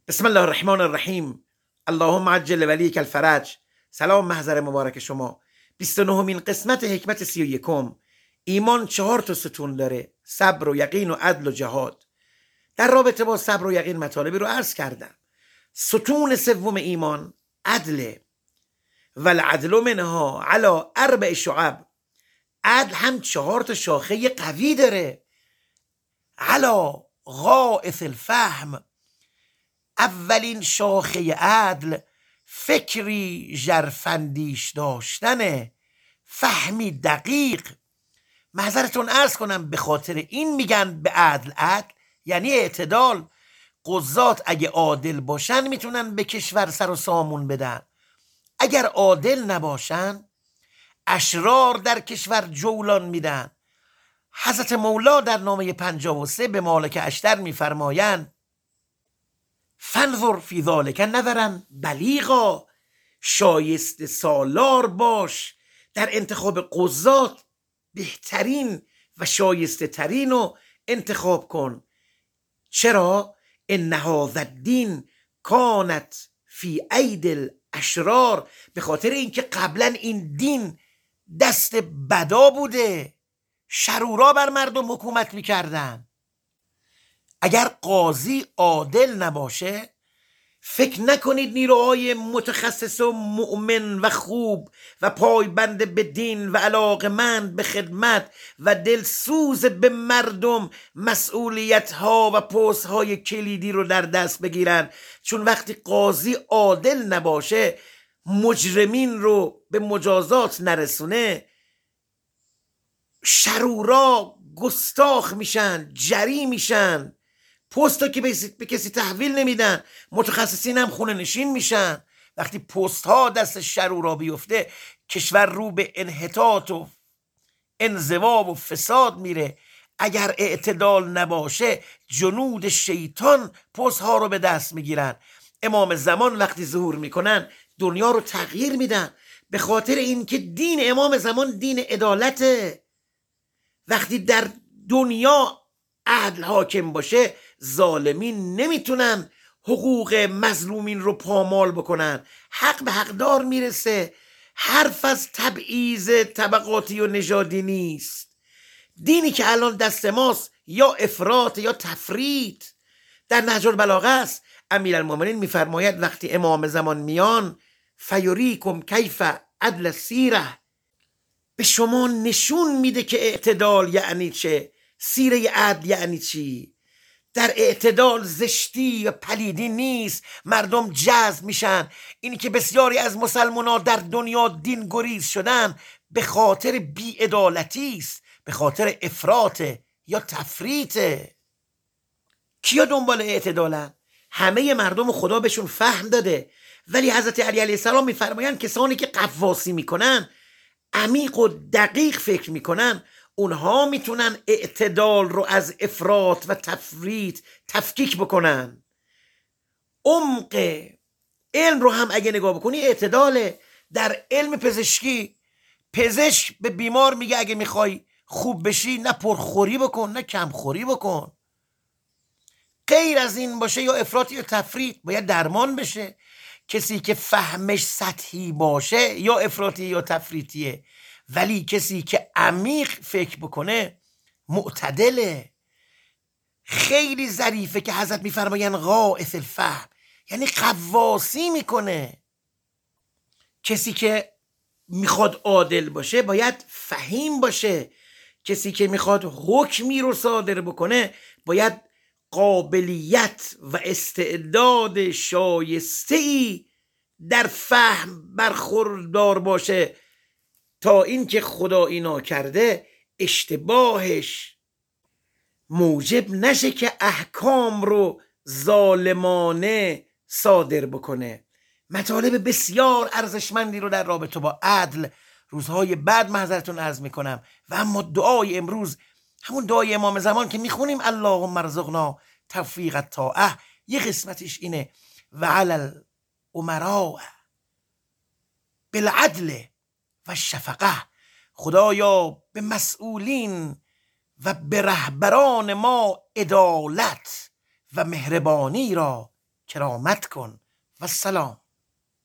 بسم الله الرحمن الرحیم. اللهم عجل ولیک الفرج. سلام محضر مبارک شما. 29مین قسمت حکمت 31. ایمان 4 تا ستون داره: صبر و یقین و عدل و جهاد. در رابطه با صبر و یقین مطالبی رو عرض کردم. ستون سوم ایمان عدل. والعدل منها علی 4 شعب. عدل هم 4 تا شاخه قوی داره. علی غائث الفهم. اولین شاخه عدل فکری ژرفندیش داشتنه، فهمی دقیق. معذرتون عرض کنم، به خاطر این میگن به عدل. عدل یعنی اعتدال. قضات اگه عادل باشن میتونن به کشور سر و سامون بدن. اگر عادل نباشن اشرار در کشور جولان میدن. حضرت مولا در نامه 53 به مالک اشتر میفرمایند: فنظر فی ذالک نظرا بلیغا. شایسته سالار باش در انتخاب قضات، بهترین و شایسته ترین رو انتخاب کن. چرا؟ ان هذا الدین کانت فی اید الاشرار. به خاطر اینکه قبلا این دین دست بدا بوده، شرورا بر مردم حکومت میکردن. اگر قاضی عادل نباشه، فکر نکنید نیروهای متخصص و مؤمن و خوب و پایبند به دین و علاقمند به خدمت و دلسوز به مردم مسئولیت ها و پست های کلیدی رو در دست بگیرن. چون وقتی قاضی عادل نباشه، مجرمین رو به مجازات نرسونه، شرورا گستاخ میشن، جری میشن، پست که به کسی تحویل نمیدن، متخصصین هم خونه نشین میشن. وقتی پست ها دست شرورا بیفته، کشور رو به انحطاط و انزوا و فساد میره. اگر اعتدال نباشه، جنود شیطان پست ها رو به دست میگیرن. امام زمان وقتی ظهور میکنن، دنیا رو تغییر میدن، به خاطر اینکه دین امام زمان دین عدالته. وقتی در دنیا عدل حاکم باشه، ظالمین نمیتونن حقوق مظلومین رو پامال بکنن. حق به حقدار میرسه. حرف از تبعیض طبقاتی و نژادی نیست. دینی که الان دست ماست یا افراط یا تفریط. در نهج البلاغه است، امیرالمومنین میفرماید وقتی امام زمان میان: فیریکم کیف عدل السیره. به شما نشون میده که اعتدال یعنی چه، سیره عدل یعنی چی. در اعتدال زشتی و پلیدی نیست، مردم جذب میشن. اینی که بسیاری از مسلمانان در دنیا دین گریز شدن به خاطر بی‌عدالتی است، به خاطر افراط یا تفریط. کیا دنبال اعتدالن؟ همه مردم خدا بهشون فهم داده. ولی حضرت علی علیه السلام میفرمایند کسانی که قواسی میکنن، عمیق و دقیق فکر میکنن، اونها میتونن اعتدال رو از افراط و تفریط تفکیک بکنن. عمق علم رو هم اگه نگاه بکنی اعتداله. در علم پزشکی، پزشک به بیمار میگه اگه میخوای خوب بشی، نه پرخوری بکن نه کمخوری بکن. غیر از این باشه یا افراط یا تفریط، باید درمان بشه. کسی که فهمش سطحی باشه یا افراطی یا تفریطیه، ولی کسی که عمیق فکر بکنه معتدله. خیلی ظریفه که حضرت میفرماین غائث الفهم، یعنی قواسی میکنه. کسی که میخواد عادل باشه باید فهیم باشه. کسی که میخواد حکمی رو صادر بکنه باید قابلیت و استعداد شایسته‌ای در فهم برخوردار باشه، تا اینکه خدا اینا کرده اشتباهش موجب نشه که احکام رو ظالمانه صادر بکنه. مطالب بسیار ارزشمندی رو در رابطه با عدل روزهای بعد معذرتون عرض میکنم. و اما دعای امروز، همون دعای امام زمان که میخونیم: اللهم ارزقنا توفیق الطاعه، یه قسمتش اینه: و علی الامراء بالعدل و شفقه. خدایا به مسئولین و به رهبران ما عدالت و مهربانی را کرامت کن و سلام.